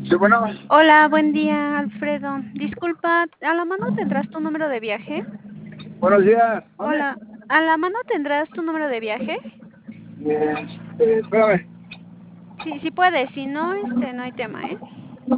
Sí, bueno, Hola, buen día, Alfredo. Disculpa, ¿a la mano tendrás tu número de viaje? buenos días. ¿Dónde? Hola, ¿a la mano tendrás tu número de viaje? Espérame. Sí, sí puedes, si no, no hay tema, ¿eh?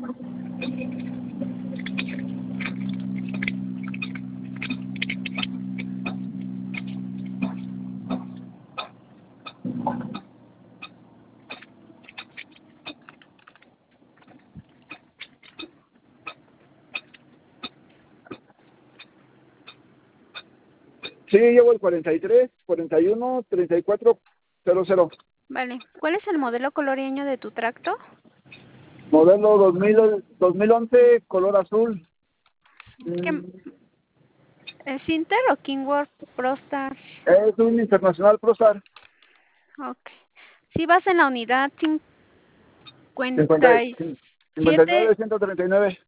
Sí, llevo el 43, 41, 34, 00. Vale, ¿cuál es el modelo color y año de tu tracto? Modelo 2011, color azul. ¿Qué, Mm, ¿Es Inter o Kingworth Prostar? Es un Internacional ProStar. Ok. Si vas en la unidad 50, 57, 59, 139.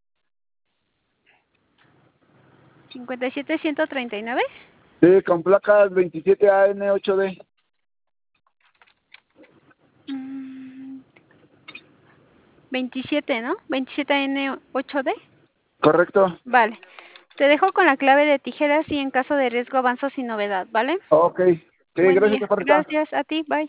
57-139. Sí, con placas 27AN8D. Mm, 27, ¿no? 27N8D. Correcto. Vale. Te dejo con la clave de tijeras y en caso de riesgo avanzo sin novedad, ¿vale? Ok. Sí, Buen gracias, día. Chaparrita. Gracias a ti. Bye.